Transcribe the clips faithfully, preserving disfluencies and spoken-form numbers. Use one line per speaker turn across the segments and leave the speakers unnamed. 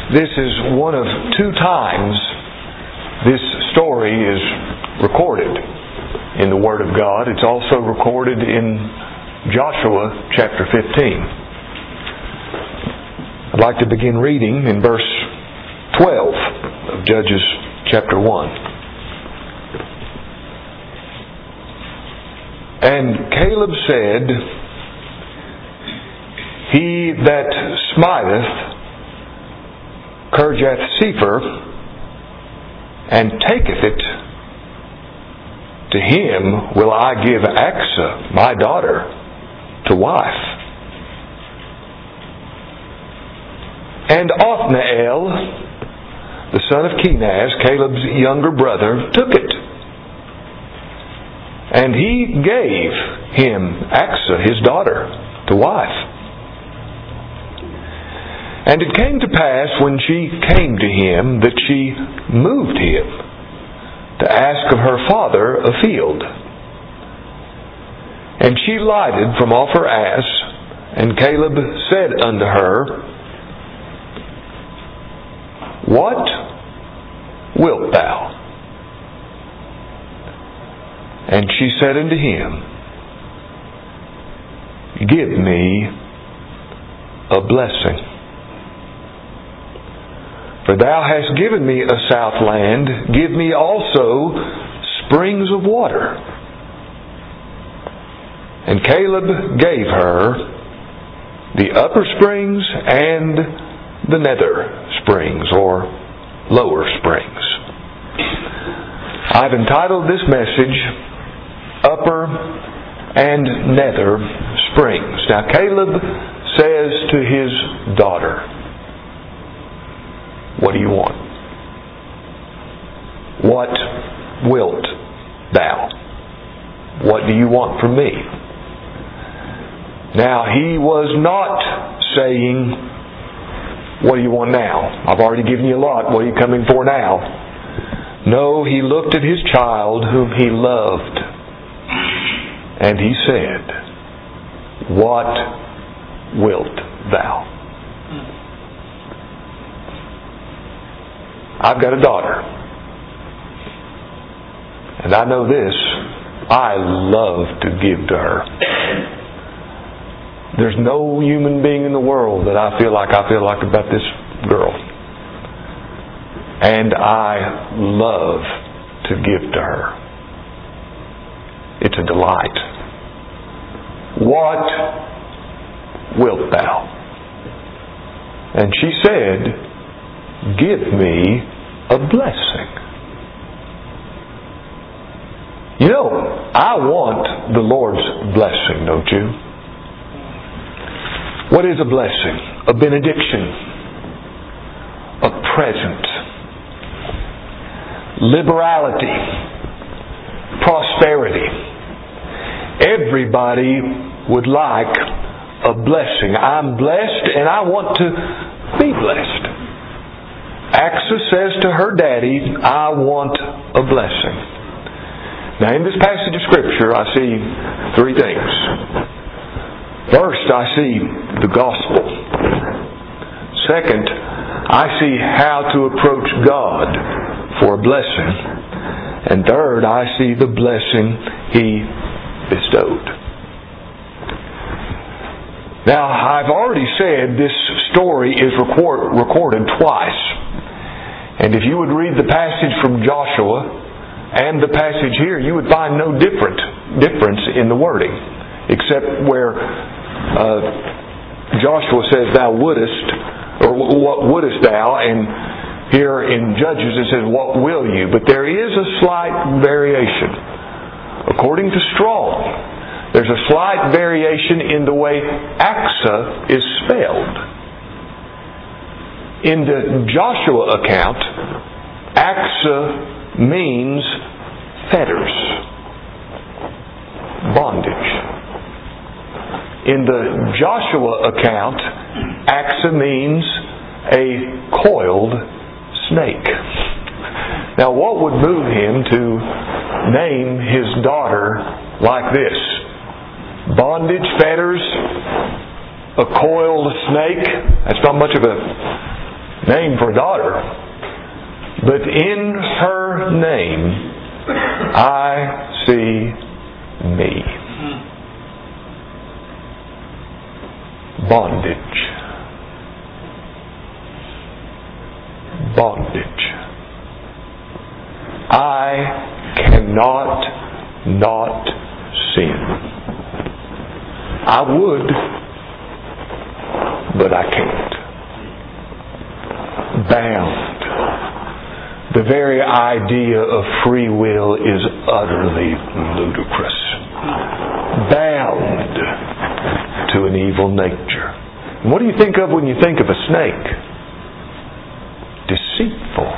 This is one of two times this story is recorded in the Word of God. It's also recorded in Joshua chapter fifteen. I'd like to begin reading in verse twelve of Judges chapter one. And Caleb said, He that smiteth Kirjath-sepher and taketh it, to him will I give Achsah my daughter to wife. And Othniel, the son of Kenaz, Caleb's younger brother, took it. And he gave him Achsah his daughter to wife. And it came to pass when she came to him that she moved him to ask of her father a field. And she lighted from off her ass, and Caleb said unto her, What wilt thou? And she said unto him, Give me a blessing. For thou hast given me a south land, give me also springs of water. And Caleb gave her the upper springs and the nether springs, or lower springs. I've entitled this message, Upper and Nether Springs. Now Caleb says to his daughter, What do you want? What wilt thou? What do you want from me? Now, he was not saying, What do you want now? I've already given you a lot. What are you coming for now? No, he looked at his child whom he loved, and he said, What wilt thou? I've got a daughter. And I know this, I love to give to her. There's no human being in the world that I feel like I feel like about this girl. And I love to give to her. It's a delight. What wilt thou? And she said, Give me a blessing. You know, I want the Lord's blessing, don't you? What is a blessing? A benediction. A present. Liberality. Prosperity. Everybody would like a blessing. I'm blessed and I want to be blessed. Achsah says to her daddy, I want a blessing. Now in this passage of Scripture I see three things. First, I see the gospel. Second, I see how to approach God for a blessing. And third, I see the blessing He bestowed. Now, I've already said this story is record, recorded twice. And if you would read the passage from Joshua and the passage here, you would find no different difference in the wording, except where uh, Joshua says, Thou wouldest, or what wouldest thou, and here in Judges it says, What will you? But there is a slight variation. According to Strong, there's a slight variation in the way Achsah is spelled. In the Joshua account, Achsah means fetters, bondage. In the Joshua account, Achsah means a coiled snake. Now, what would move him to name his daughter like this? Bondage, fetters, a coiled snake. That's not much of a name for a daughter. But in her name, I see me. Bondage. Bondage. I cannot not sin. I would, but I can't. Bound. The very idea of free will is utterly ludicrous. Bound to an evil nature. And what do you think of when you think of a snake? Deceitful.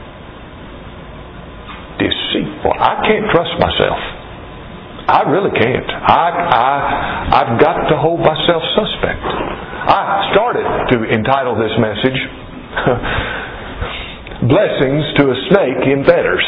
Deceitful. I can't trust myself. I really can't. I, I, I've got to hold myself suspect. I started to entitle this message, Blessings to a Snake in Fetters.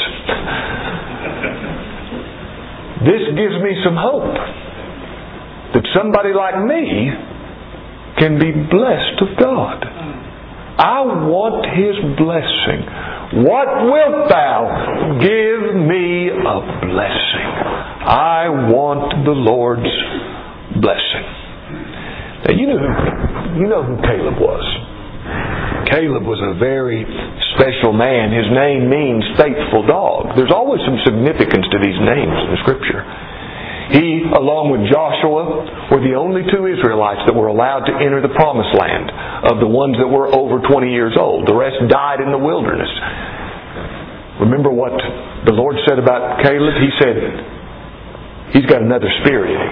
This gives me some hope that somebody like me can be blessed of God. I want His blessing. What wilt thou? Give me a blessing. I want the Lord's blessing. Now you know who, you know who Caleb was. Caleb was a very special man. His name means faithful dog. There's always some significance to these names in the Scripture. He, along with Joshua, were the only two Israelites that were allowed to enter the promised land of the ones that were over twenty years old. The rest died in the wilderness. Remember what the Lord said about Caleb? He said, he's got another spirit in him.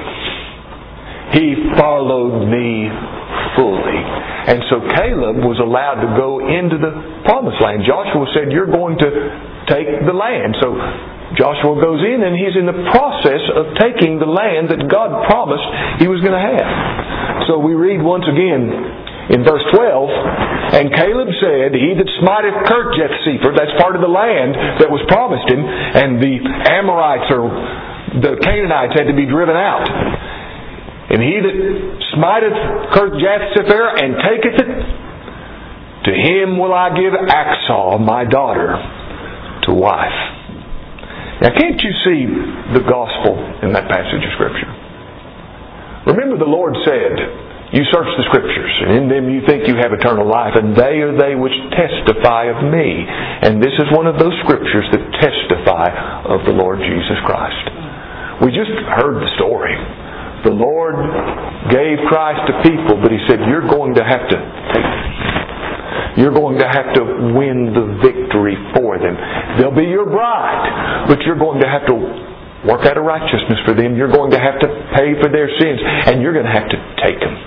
He followed me fully. And so Caleb was allowed to go into the promised land. Joshua said, you're going to take the land. So Joshua goes in and he's in the process of taking the land that God promised he was going to have. So we read once again in verse twelve, and Caleb said, he that smiteth Kirjath-sepher, that's part of the land that was promised him, and the Amorites or the Canaanites had to be driven out. And he that smiteth Kirjath-sepher and taketh it, to him will I give Achsah, my daughter, to wife. Now can't you see the gospel in that passage of Scripture? Remember the Lord said, you search the Scriptures, and in them you think you have eternal life, and they are they which testify of me. And this is one of those Scriptures that testify of the Lord Jesus Christ. We just heard the story. The Lord gave Christ to people, but He said, you're going to have to take it. You're going to have to win the victory for them. They'll be your bride, but you're going to have to work out a righteousness for them. You're going to have to pay for their sins, and you're going to have to take them.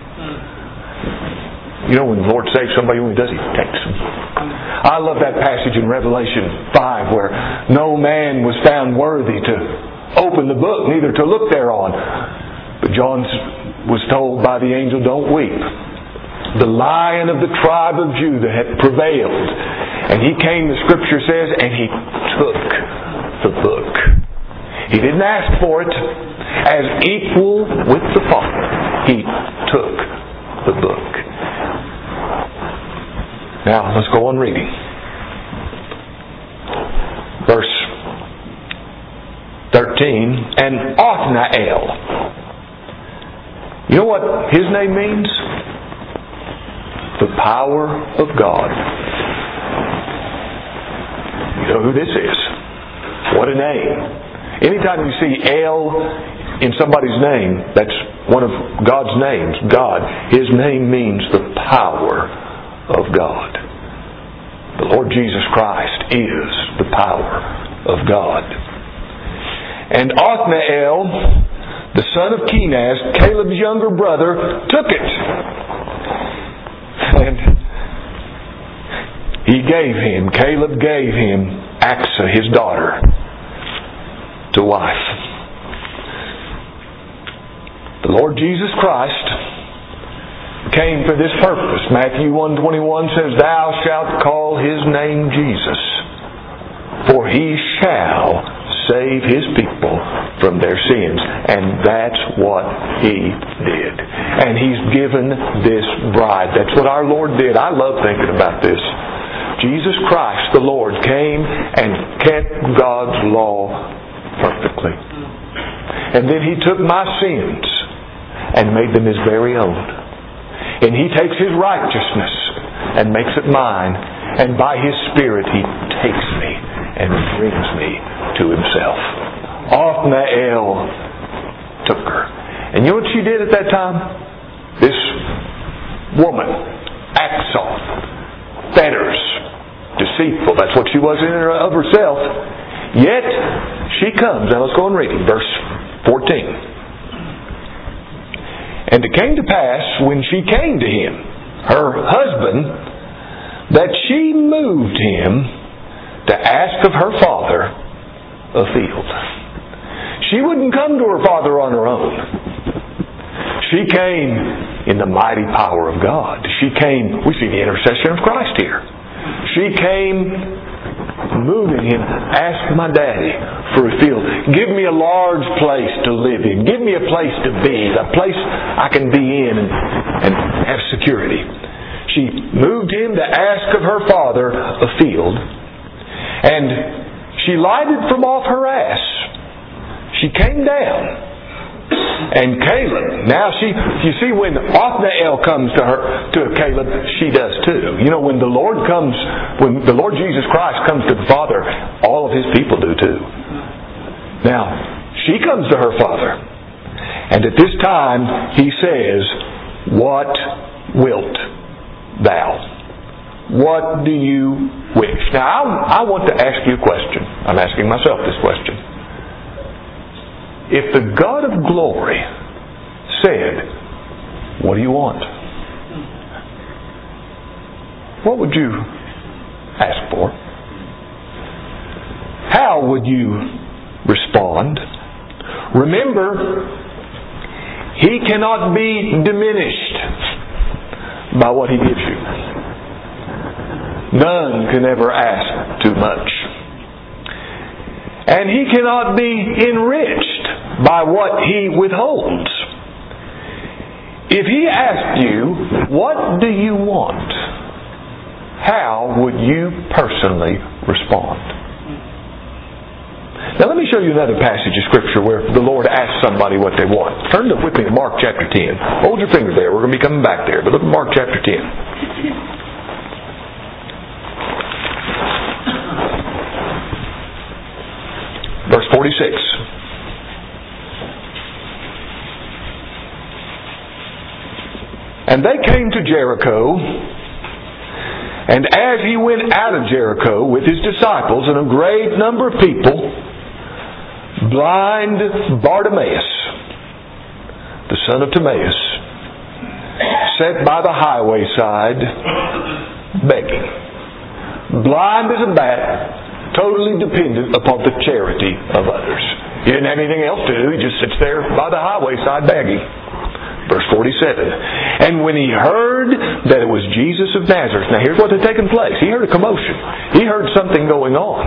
You know, when the Lord saves somebody, when He does, He takes them. I love that passage in Revelation five where no man was found worthy to open the book, neither to look thereon. But John was told by the angel, don't weep. The Lion of the tribe of Judah had prevailed. And He came, the Scripture says, and He took the book. He didn't ask for it. As equal with the Father, He took the book. Now, let's go on reading. Verse thirteen. And Othniel. You know what his name means? The power of God. You know who this is. What a name. Anytime you see El in somebody's name, that's one of God's names. God. His name means the power of God. The Lord Jesus Christ is the power of God. And Othniel, the son of Kenaz, Caleb's younger brother, took it. And he gave him, Caleb gave him Achsah, his daughter, to wife. The Lord Jesus Christ came for this purpose. Matthew one twenty-one says, thou shalt call His name Jesus, for He shall save His people from their sins. And that's what He did. And He's given this bride. That's what our Lord did. I love thinking about this. Jesus Christ, the Lord, came and kept God's law perfectly. And then He took my sins and made them His very own. And He takes His righteousness and makes it mine. And by His Spirit He takes me and brings me to Himself. Othniel took her. And you know what she did at that time? This woman, Achsah, fetters, deceitful. That's what she was in and of herself. Yet she comes. Now let's go and read it. Verse fourteen. And it came to pass when she came to him, her husband, that she moved him to ask of her father a field. She wouldn't come to her father on her own. She came in the mighty power of God. She came, we see the intercession of Christ here. She came moving him, ask my daddy for a field. Give me a large place to live in. Give me a place to be, a place I can be in and, and have security. She moved him to ask of her father a field. And she lighted from off her ass. She came down. And Caleb, now she, you see, when Othniel comes to her, to Caleb, she does too. You know, when the Lord comes, when the Lord Jesus Christ comes to the Father, all of His people do too. Now, she comes to her father, and at this time He says, "What wilt thou? What do you wish?" Now, I, I want to ask you a question. I'm asking myself this question. If the God of glory said, "What do you want?" what would you ask for? How would you respond? Remember, He cannot be diminished by what He gives you. None can ever ask too much. And He cannot be enriched by what He withholds. If He asked you, "What do you want?" how would you personally respond? Now let me show you another passage of Scripture where the Lord asks somebody what they want. Turn with me to Mark chapter ten. Hold your finger there. We're going to be coming back there. But look at Mark chapter ten. Verse forty-six. And they came to Jericho, and as He went out of Jericho with His disciples and a great number of people, blind Bartimaeus, the son of Timaeus, sat by the highway side begging. Blind as a bat, totally dependent upon the charity of others. He didn't have anything else to do. He just sits there by the highway side begging. Verse forty-seven. And when he heard that it was Jesus of Nazareth. Now here's what had taken place. He heard a commotion. He heard something going on.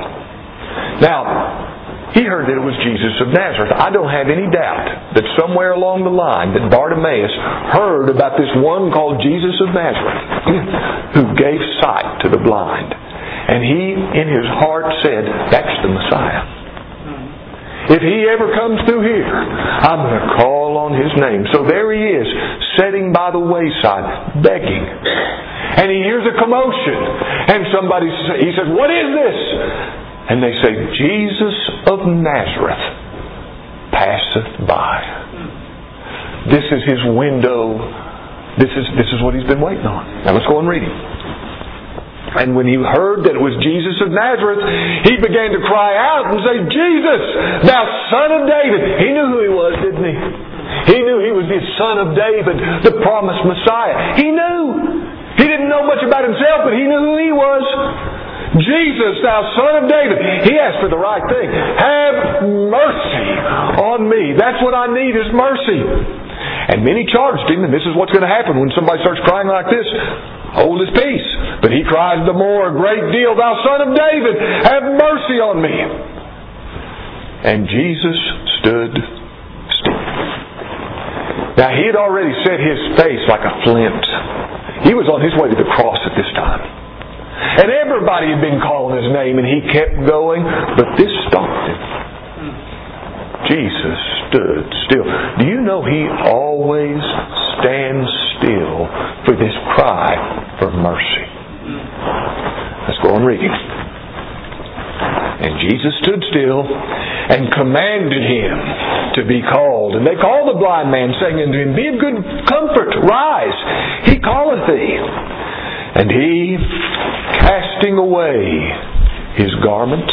Now, he heard that it was Jesus of Nazareth. I don't have any doubt that somewhere along the line that Bartimaeus heard about this one called Jesus of Nazareth who gave sight to the blind. And he, in his heart, said, "That's the Messiah. If He ever comes through here, I'm going to call on His name." So there he is, sitting by the wayside, begging. And he hears a commotion. And somebody, he says, "What is this?" And they say, "Jesus of Nazareth passeth by." This is His window. This is, this is what He's been waiting on. Now let's go and read it. And when he heard that it was Jesus of Nazareth, he began to cry out and say, "Jesus, thou Son of David." He knew who He was, didn't he? He knew He was the Son of David, the promised Messiah. He knew. He didn't know much about Himself, but he knew who He was. "Jesus, thou Son of David." He asked for the right thing. "Have mercy on me." That's what I need, is mercy. And many charged Him, and this is what's going to happen when somebody starts crying like this. Hold his peace. But he cries the more a great deal, "Thou Son of David, have mercy on me." And Jesus stood still. Now he had already set his face like a flint. He was on his way to the cross at this time. And everybody had been calling his name, and he kept going, but this stopped him. Jesus stood still. Do you know he always stands still for this cry for mercy? Let's go on reading. And Jesus stood still and commanded him to be called. And they called the blind man, saying unto him, Be of good comfort, rise, he calleth thee. And he, casting away his garment,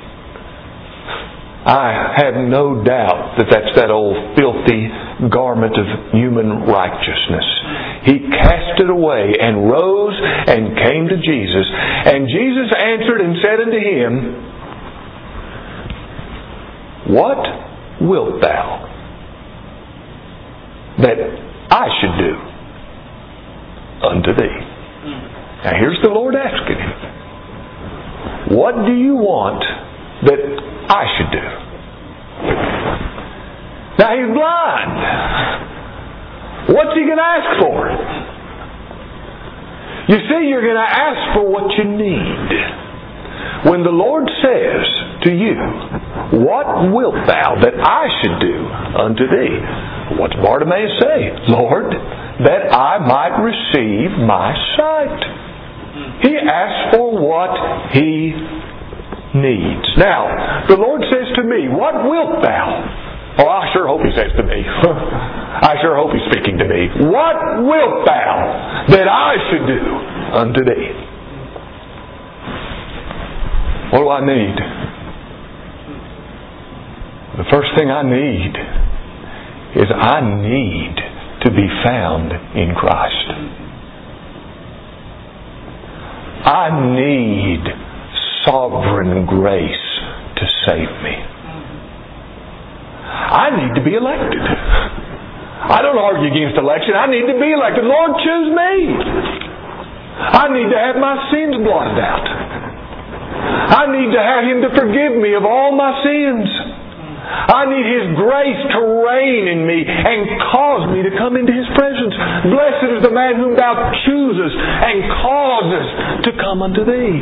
I have no doubt that that's that old filthy garment of human righteousness. He cast it away and rose and came to Jesus. And Jesus answered and said unto him, What wilt thou that I should do unto thee? Now here's the Lord asking him, What do you want that I should do? Now he's blind. What's he going to ask for? You see, you're going to ask for what you need. When the Lord says to you, What wilt thou that I should do unto thee? What's Bartimaeus say? Lord, that I might receive my sight. He asks for what he needs. Now, the Lord says to me, What wilt thou? Oh, I sure hope he says to me. I sure hope he's speaking to me. What wilt thou that I should do unto thee? What do I need? The first thing I need is I need to be found in Christ. I need sovereign grace to save me. I need to be elected. I don't argue against election. I need to be elected. Lord, choose me. I need to have my sins blotted out. I need to have Him to forgive me of all my sins. I need His grace to reign in me and cause me to come into His presence. Blessed is the man whom Thou choosest and causes to come unto Thee.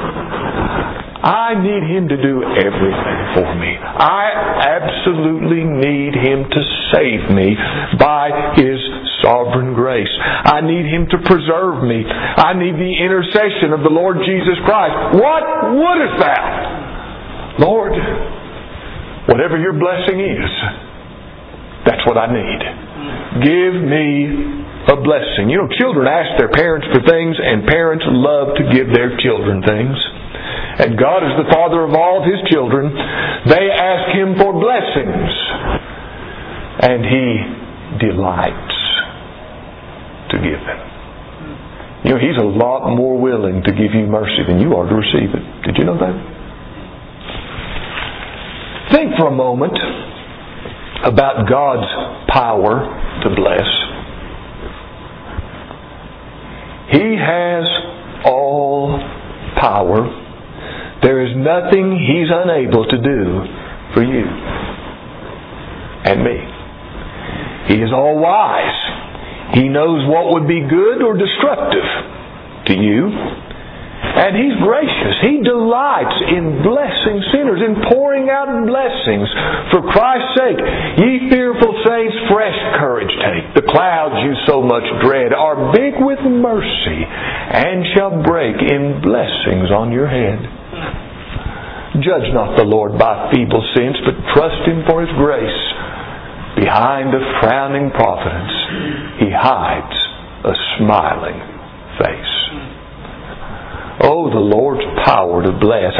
I need Him to do everything for me. I absolutely need Him to save me by His sovereign grace. I need Him to preserve me. I need the intercession of the Lord Jesus Christ. What wouldest Thou? Lord, whatever Your blessing is, that's what I need. Give me a blessing. You know, children ask their parents for things, and parents love to give their children things. And God is the Father of all of His children. They ask Him for blessings, and He delights to give them. You know, He's a lot more willing to give you mercy than you are to receive it. Did you know that? Think for a moment about God's power to bless. He has all power. There is nothing He's unable to do for you and me. He is all wise. He knows what would be good or destructive to you. And He's gracious. He delights in blessing sinners, in pouring out blessings. For Christ's sake, ye fearful saints, fresh courage take. The clouds you so much dread are big with mercy, and shall break in blessings on your head. Judge not the Lord by feeble sense, but trust Him for His grace. Behind a frowning providence, He hides a smiling face. Oh, the Lord's power to bless.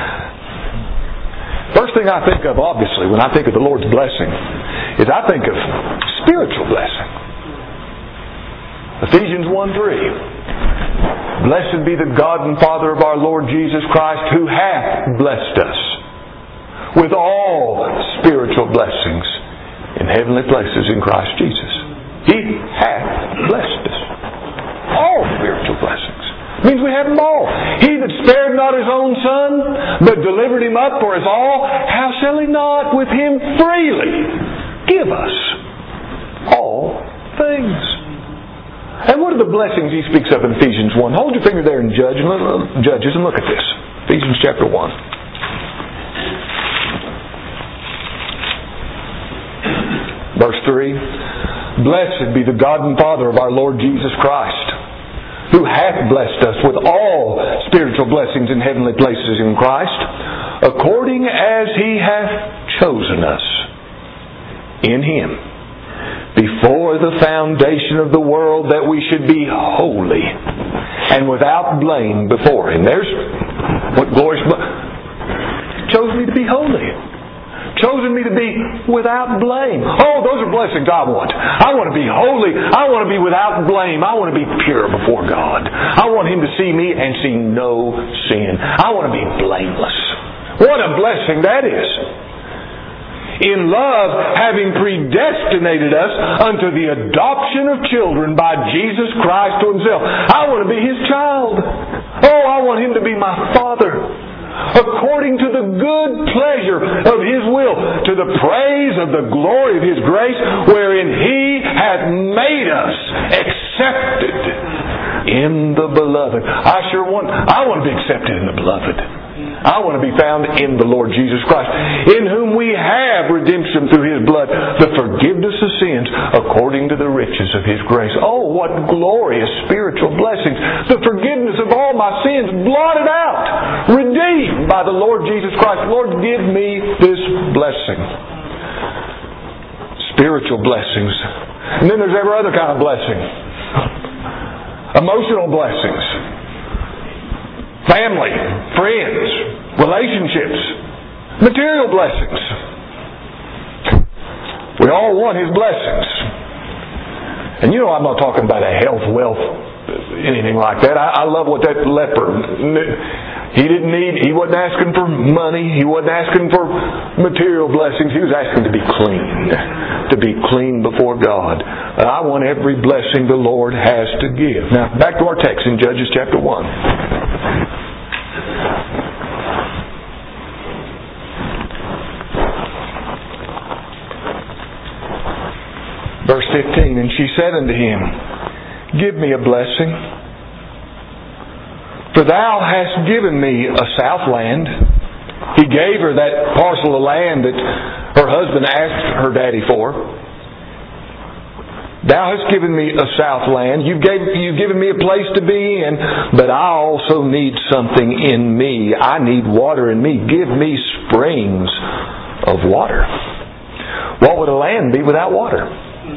I, first thing I think of, obviously, when I think of the Lord's blessing, is I think of spiritual blessing. Ephesians one three. Blessed be the God and Father of our Lord Jesus Christ, who hath blessed us with all spiritual blessings in heavenly places in Christ Jesus. He hath blessed us. All spiritual blessings. Means we have them all. He that spared not His own Son, but delivered Him up for us all, how shall He not with Him freely give us all things? And what are the blessings he speaks of in Ephesians one? Hold your finger there in Judge and look, Judges and look at this. Ephesians chapter one. Verse three. Blessed be the God and Father of our Lord Jesus Christ, who hath blessed us with all spiritual blessings in heavenly places in Christ, according as He hath chosen us in Him, before the foundation of the world, that we should be holy and without blame before Him. There's what glorious... Chose me to be holy. Chosen me to be without blame. Oh, those are blessings I want. I want to be holy. I want to be without blame. I want to be pure before God. I want Him to see me and see no sin. I want to be blameless. What a blessing that is. In love, having predestinated us unto the adoption of children by Jesus Christ to Himself. I want to be His child. Oh, I want Him to be my Father, according to the good pleasure of His will, to the praise of the glory of His grace, wherein He hath made us accepted in the Beloved. I sure want, I want to be accepted in the Beloved. I want to be found in the Lord Jesus Christ, in whom we have redemption through His blood, the forgiveness of sins, according to the riches of His grace. Oh, what glorious spiritual blessings. The forgiveness of all my sins blotted out, redeemed by the Lord Jesus Christ. Lord, give me this blessing. Spiritual blessings. And then there's every other kind of blessing. Emotional blessings. Family, friends, relationships, material blessings. We all want His blessings. And you know I'm not talking about a health, wealth, anything like that. I, I love what that leper, he didn't need, he wasn't asking for money, he wasn't asking for material blessings, he was asking to be clean. To be clean before God. And I want every blessing the Lord has to give. Now, back to our text in Judges chapter one. Verse fifteen, and she said unto him, give me a blessing, for thou hast given me a southland. He gave her that parcel of land that her husband asked her daddy for. Thou hast given me a southland. You've, gave, you've given me a place to be in, but I also need something in me. I need water in me. Give me springs of water. What would a land be without water?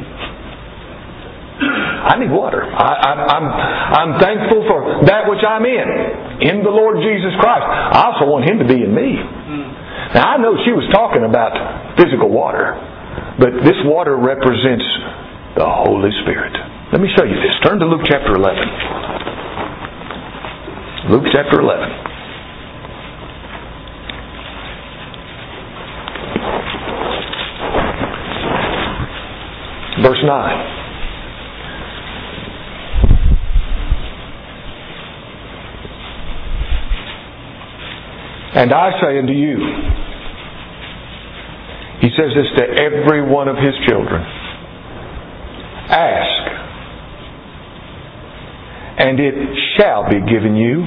I need water. I, I, I'm, I'm thankful for that which I'm in, in the Lord Jesus Christ. I also want Him to be in me. Now I know she was talking about physical water, but this water represents the Holy Spirit. Let me show you this. Turn to Luke chapter eleven. Luke chapter eleven. Verse nine. And I say unto you, He says this to every one of His children, ask, and it shall be given you.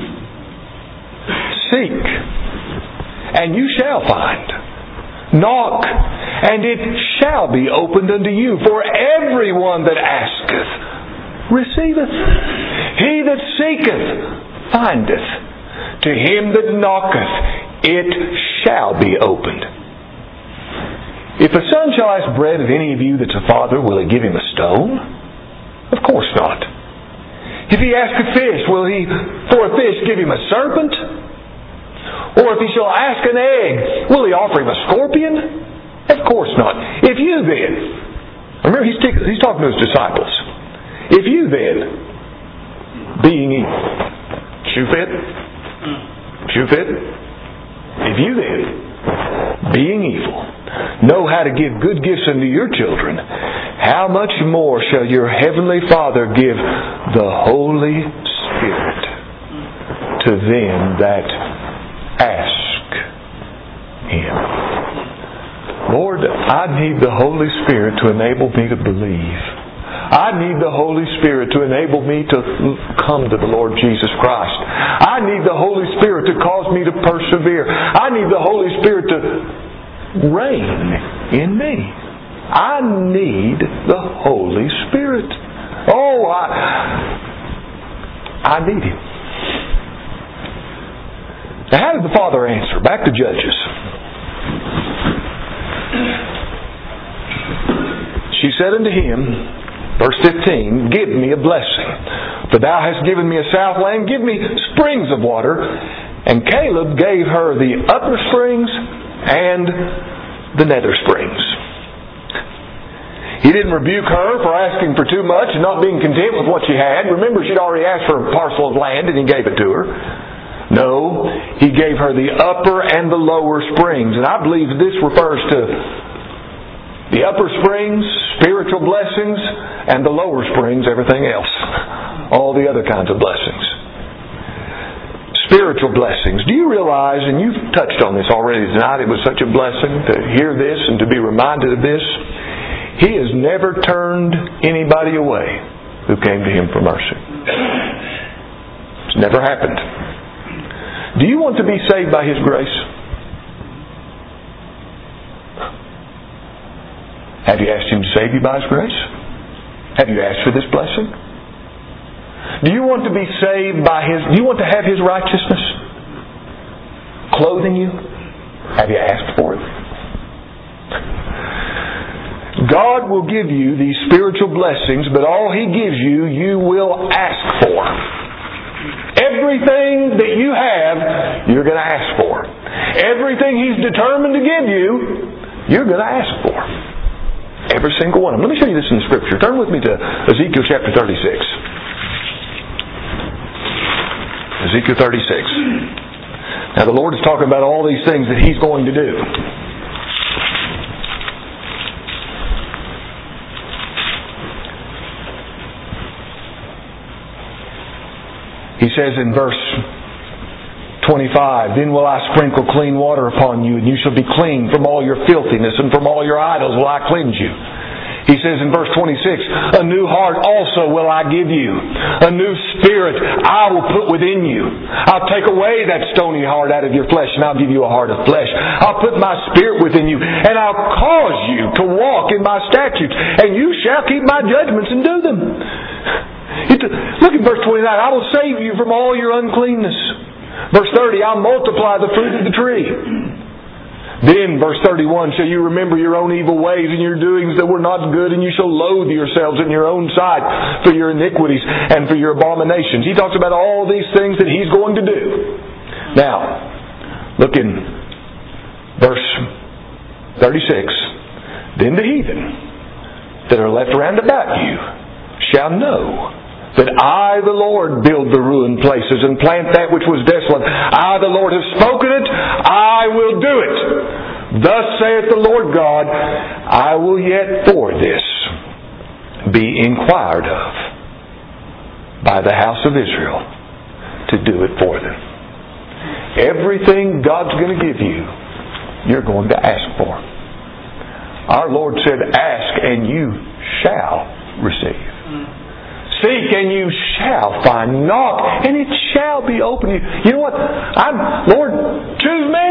Seek, and you shall find. Knock, and it shall be opened unto you. For everyone that asketh receiveth. He that seeketh findeth. To him that knocketh, it shall be opened. If a son shall ask bread of any of you that's a father, will he give him a stone? Of course not. If he ask a fish, will he for a fish give him a serpent? Or if he shall ask an egg, will he offer him a scorpion? Of course not. If you then, remember he's, t- he's talking to his disciples. If you then, being evil, shoe fit? Shoe fit? If you then, being evil, know how to give good gifts unto your children, how much more shall your heavenly Father give the Holy Spirit to them that ask Him? Lord, I need the Holy Spirit to enable me to believe. I need the Holy Spirit to enable me to come to the Lord Jesus Christ. I need the Holy Spirit to cause me to persevere. I need the Holy Spirit to reign in me. I need the Holy Spirit. Oh, I, I need Him. Now, how did the Father answer? Back to Judges. She said unto him, verse fifteen, give me a blessing. For thou hast given me a south land, give me springs of water. And Caleb gave her the upper springs and the nether springs. He didn't rebuke her for asking for too much and not being content with what she had. Remember, she'd already asked for a parcel of land and He gave it to her. No, He gave her the upper and the lower springs. And I believe this refers to the upper springs, spiritual blessings, and the lower springs, everything else. All the other kinds of blessings. Spiritual blessings. Do you realize, and you've touched on this already tonight, it was such a blessing to hear this and to be reminded of this. He has never turned anybody away who came to Him for mercy. It's never happened. Do you want to be saved by His grace? Have you asked Him to save you by His grace? Have you asked for this blessing? Do you want to be saved by His... Do you want to have His righteousness clothing you? Have you asked for it? God will give you these spiritual blessings, but all He gives you, you will ask for. Everything that you have, you're going to ask for. Everything He's determined to give you, you're going to ask for. Every single one of them. Let me show you this in the Scripture. Turn with me to Ezekiel chapter thirty-six. Ezekiel thirty-six. Now the Lord is talking about all these things that He's going to do. He says in verse twenty-five, then will I sprinkle clean water upon you, and you shall be clean from all your filthiness, and from all your idols will I cleanse you. He says in verse twenty-six, a new heart also will I give you. A new spirit I will put within you. I'll take away that stony heart out of your flesh, and I'll give you a heart of flesh. I'll put my spirit within you, and I'll cause you to walk in my statutes, and you shall keep my judgments and do them. Look at verse twenty-nine. I will save you from all your uncleanness. Verse thirty, I'll multiply the fruit of the tree. Then, verse thirty-one, shall you remember your own evil ways and your doings that were not good, and you shall loathe yourselves in your own sight for your iniquities and for your abominations. He talks about all these things that He's going to do. Now, look in verse thirty-six. Then the heathen that are left round about you shall know that I, the Lord, build the ruined places and plant that which was desolate. I, the Lord, have spoken it. I will do it. Thus saith the Lord God, I will yet for this be inquired of by the house of Israel to do it for them. Everything God's going to give you, you're going to ask for. Our Lord said, ask and you shall receive. Seek and you shall find. Knock and it shall be open to you. You know what? I'm, Lord, choose me.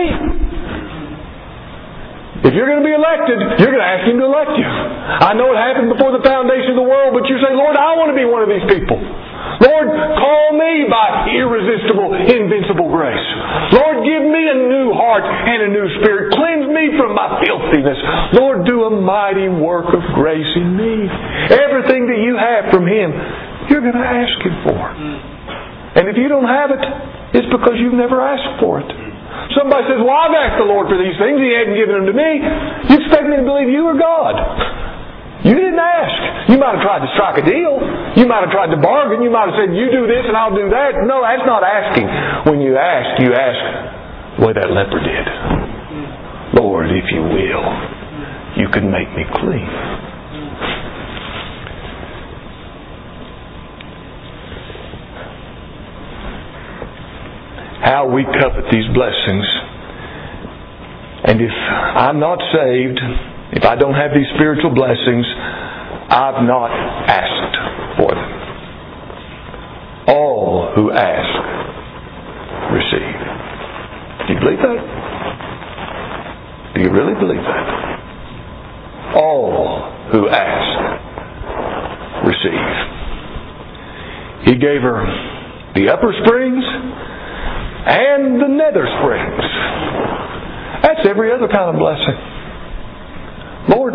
If you're going to be elected, you're going to ask Him to elect you. I know it happened before the foundation of the world, but you say, Lord, I want to be one of these people. Lord, call me by irresistible, invincible grace. Lord, give me a new heart and a new spirit. Cleanse me from my filthiness. Lord, do a mighty work of grace in me. Everything that you have from Him, you're going to ask Him for. And if you don't have it, it's because you've never asked for it. Somebody says, well, I've asked the Lord for these things. He hadn't given them to me. You expect me to believe you are God. You didn't ask. You might have tried to strike a deal. You might have tried to bargain. You might have said, you do this and I'll do that. No, that's not asking. When you ask, you ask the way that leper did. Lord, if you will, you can make me clean. How we covet these blessings. And if I'm not saved, if I don't have these spiritual blessings, I've not asked for them. All who ask, receive. Do you believe that? Do you really believe that? All who ask, receive. He gave her the upper springs and the nether springs. That's every other kind of blessing. Lord,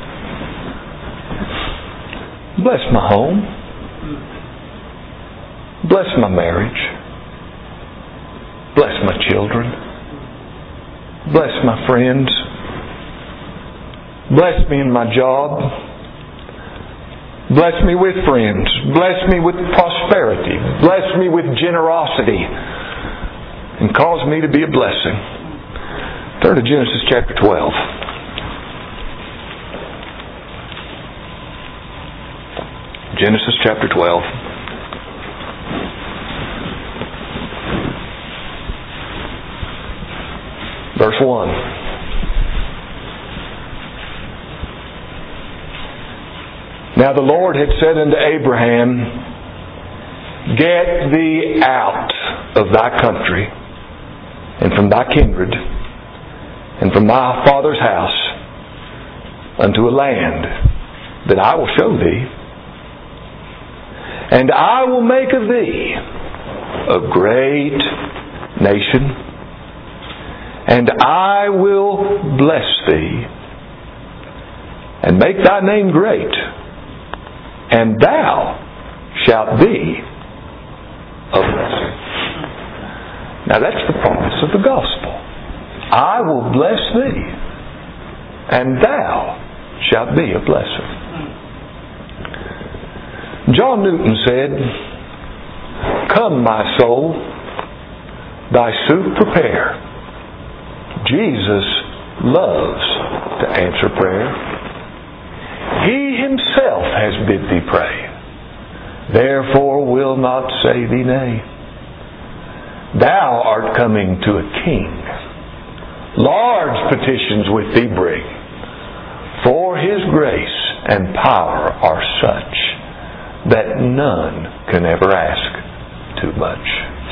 bless my home. Bless my marriage. Bless my children. Bless my friends. Bless me in my job. Bless me with friends. Bless me with prosperity. Bless me with generosity. And cause me to be a blessing. Turn to Genesis chapter twelve. Genesis chapter twelve. Verse one. Now the Lord had said unto Abraham, Get thee out of thy country, and from thy kindred, and from thy father's house, unto a land that I will show thee, and I will make of thee a great nation, and I will bless thee, and make thy name great, and thou shalt be a blessing. Now that's the promise of the gospel. I will bless thee, and thou shalt be a blessing. John Newton said, Come, my soul, thy soup prepare. Jesus loves to answer prayer. He himself has bid thee pray. Therefore will not say thee nay. Thou art coming to a king. Large petitions with thee bring. For his grace and power are such that none can ever ask too much.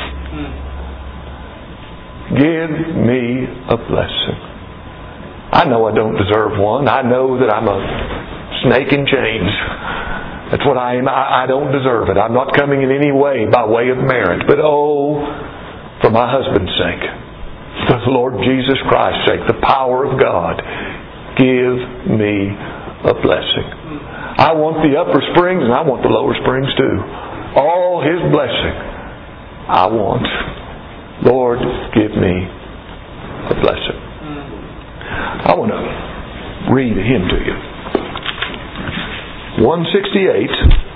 Give me a blessing. I know I don't deserve one. I know that I'm a snake in chains. That's what I am. I, I don't deserve it. I'm not coming in any way by way of merit. But oh, for my husband's sake, for the Lord Jesus Christ's sake, the power of God, give me a blessing. I want the upper springs and I want the lower springs too. All His blessing I want. Lord, give me a blessing. I want to read a hymn to you. one sixty-eight.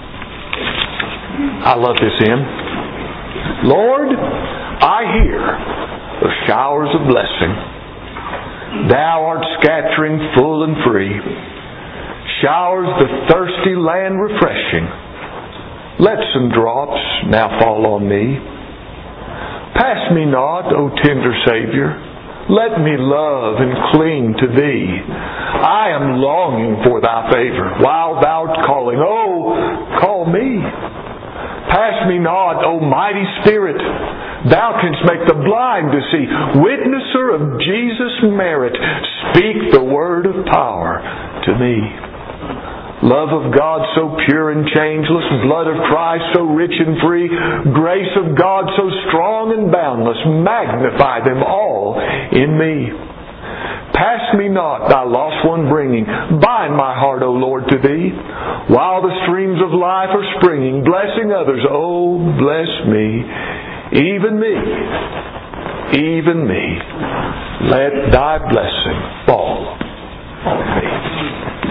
I love this hymn. Lord, I hear the showers of blessing. Thou art scattering full and free. Showers the thirsty land refreshing. Let some drops now fall on me. Pass me not, O tender Savior. Let me love and cling to Thee. I am longing for Thy favor, while Thou art calling. Oh, call me. Pass me not, O mighty Spirit. Thou canst make the blind to see. Witnesser of Jesus' merit, speak the word of power to me. Love of God so pure and changeless, blood of Christ so rich and free, grace of God so strong and boundless, magnify them all in me. Pass me not, Thy lost one bringing, bind my heart, O Lord, to Thee, while the streams of life are springing, blessing others, oh, bless me, even me, even me, let Thy blessing fall on me.